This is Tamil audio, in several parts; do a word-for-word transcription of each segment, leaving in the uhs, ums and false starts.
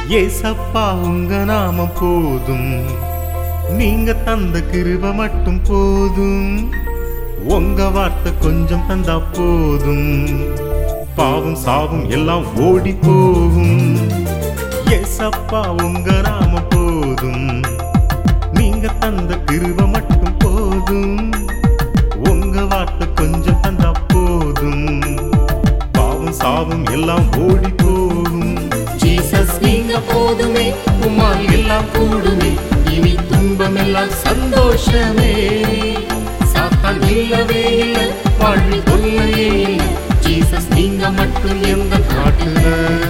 ஏசப்பா உங்க நாமம் போதும், நீங்க தந்த கிருபை மட்டும் போதும். உங்க வார்த்தை கொஞ்சம் தந்தா போதும், பாவம் சாவும் எல்லாம் ஓடி போகும். ஏசப்பா உங்க நாமம் போதும், நீங்க தந்த கிருபை மட்டும் போதும். உங்க வார்த்தை கொஞ்சம் தந்தா போதும், பாவம் சாவும் எல்லாம் ஓடி போகும். ஜீசஸ் நீங்க போதுமே, உம்மால் எல்லாம் கூடுமே, இனி துன்பம் எல்லாம் சந்தோஷமே. சாத்தான் இல்லவே இல்லை, வாழ்வில் தொல்லையே இல்லை, ஜீசஸ் நீங்க மட்டும் எந்த நாட்டுல.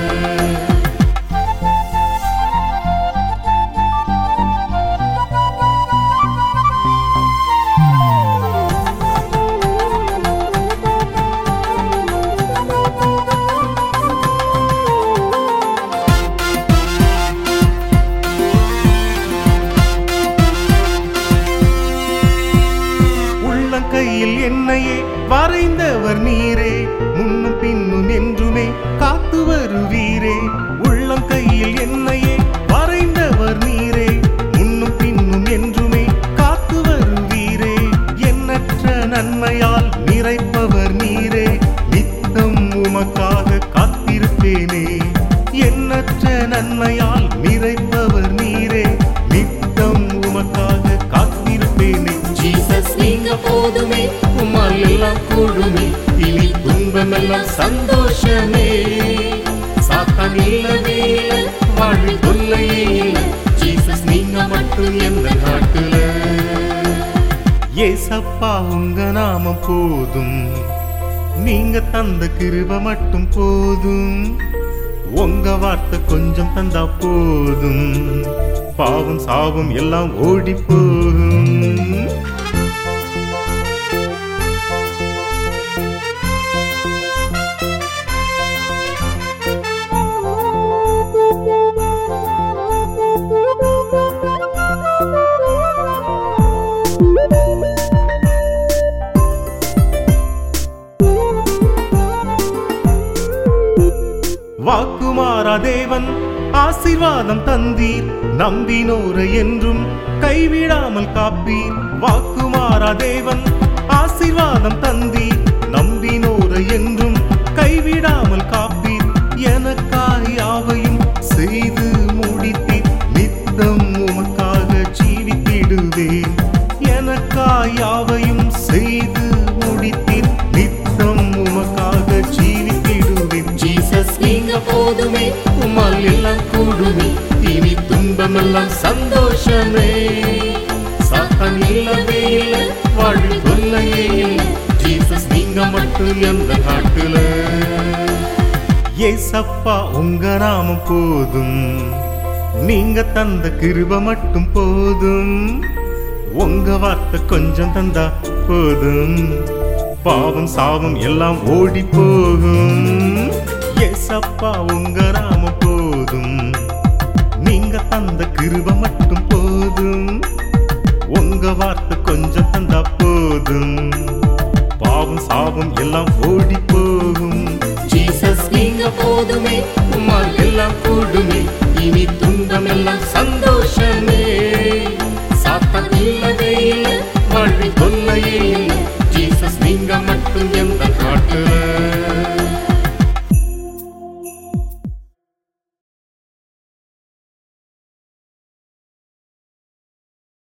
கையில் என்னையே வரைந்தவர் நீரே, முன்னும் பின்னும் என்றுமே காத்து வருவீரே. உள்ளம் கையில் என்னையே வரைந்தவர் நீரே, முன்னும் பின்னும் என்றுமே காத்து வருவீரே. எண்ணற்ற நன்மையால் நிறைப்பவர் நீரே, நித்தம் உமக்காக காத்திருப்பேனே. எண்ணற்ற நன்மையால் நிறைப்பவர் நீரே, நித்தம் உமக்காக காத்திருப்பேனே. ஜீசஸ் நீங்க போதுமே, உம்மால் எல்லாம் கூடுமே, இனி துன்பம் எல்லாம் சந்தோஷமே. சாத்தான் இல்லவே இல்லை, வாழ்வில் தொல்லையே இல்லை, ஜீசஸ் நீங்க மட்டும் எந்த நாட்டுல. ஏசப்பா உங்க நாமம் போதும், நீங்க தந்த கிருபை மட்டும் போதும். உங்க வார்த்தை கொஞ்சம் தந்தா போதும், பாவம் சாவும் எல்லாம் ஓடி போகும். வாக்குமாரா தேவன் ஆசீர்வாதம் தந்தீர், நம்பினோரை என்றும் கைவிடாமல் காப்பீர். வாக்குமாரா தேவன் ஆசீர்வாதம் தந்தீர், நம்பினோரை என்றும் கைவிடாமல் காப்பீர். எனக்காய் யாவையும் செய்து முடித்தீர், நித்தம் உமக்காக ஜீவித்திடுவேன். எனக்காய் யாவையும் செய்து முடித்தீர், நித்தம் உமக்காக ஜீவித்திடுவேன். ஜீசஸ் நீங்க போதுமே, உம்மால் எல்லாம் கூடுமே, இனி துன்பம் எல்லாம் சந்தோஷமே. சாத்தான் இல்லவே இல்லை, வாழ்வில் தொல்லையே இல்லை, ஜீசஸ் நீங்க மட்டும் எந்த நாட்டுல. ஏசப்பா உங்க நாமம் போதும், நீங்க தந்த கிருபை மட்டும் போதும். உங்க வார்த்தை கொஞ்சம் தந்தா போதும், பாவம் சாவும் எல்லாம் ஓடி போகும். ஏசப்பா உங்க நாமம் போதும், நீங்க தந்த கிருபை மட்டும் போதும். உங்க வார்த்தை கொஞ்சம் தந்தா போதும், பாவம் சாவும் எல்லாம் ஓடி போகும். ஜீசஸ் நீங்க போதுமே, உம்மால் எல்லாம் கூடுமே, இனி துன்பம் எல்லாம் சந்தோஷமே. சாத்தான் இல்லவே இல்லை, வாழ்வில் தொல்லையே இல்லை, ஜீசஸ் நீங்க மட்டும் எந்த நாட்டுல.